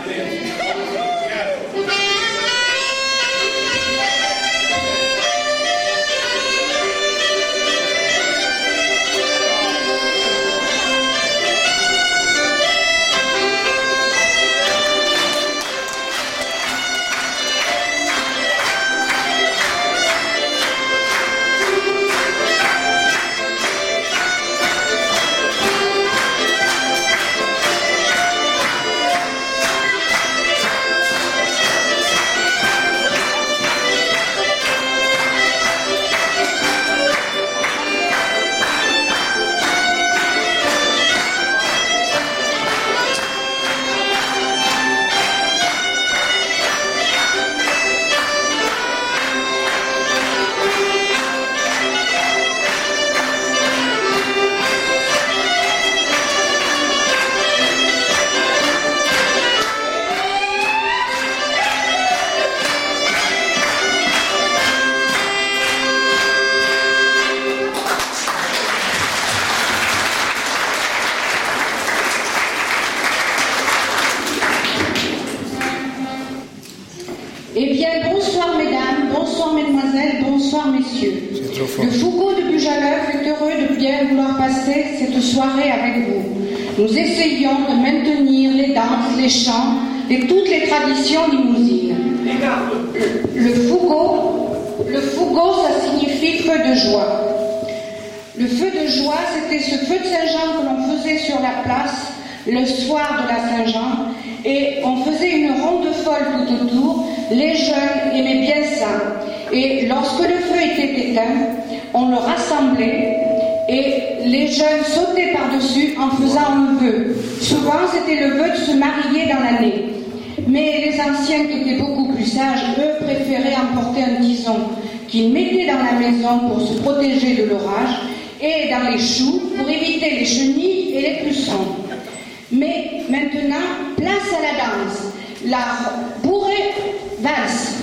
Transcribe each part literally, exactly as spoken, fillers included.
Eh bien, bonsoir mesdames, bonsoir mesdemoiselles, bonsoir messieurs. Le Foucault de Bujaleuf est heureux de bien vouloir passer cette soirée avec vous. Nous essayons de maintenir les danses, les chants et toutes les traditions limousines. Le, le Foucault, le Foucault, ça signifie feu de joie. Le feu de joie, c'était ce feu de Saint-Jean que l'on faisait sur la place le soir de la Saint-Jean, et on faisait une ronde folle tout autour. Les jeunes aimaient bien ça, et lorsque le feu était éteint, on le rassemblait et les jeunes sautaient par-dessus en faisant un vœu. Souvent c'était le vœu de se marier dans l'année, mais les anciens qui étaient beaucoup plus sages, eux préféraient emporter un tison qu'ils mettaient dans la maison pour se protéger de l'orage et dans les choux pour éviter les chenilles et les pucerons. Mais maintenant, place à la danse. La bourrée valse.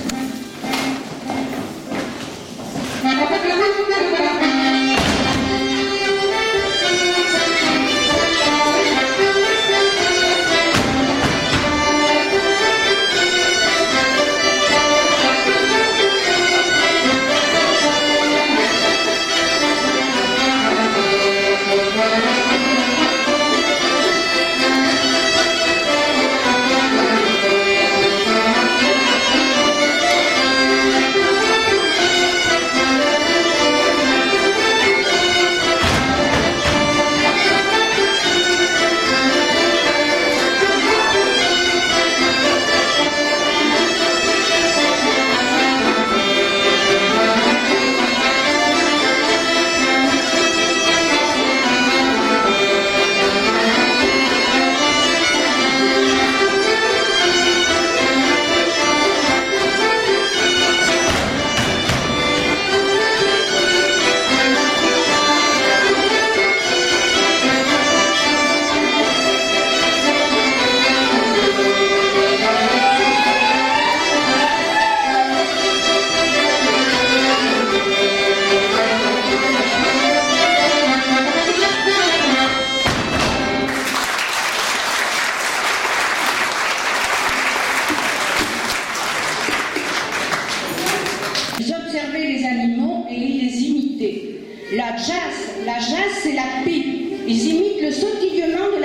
La jazz, la jazz c'est la pipe. Ils imitent le sautillement de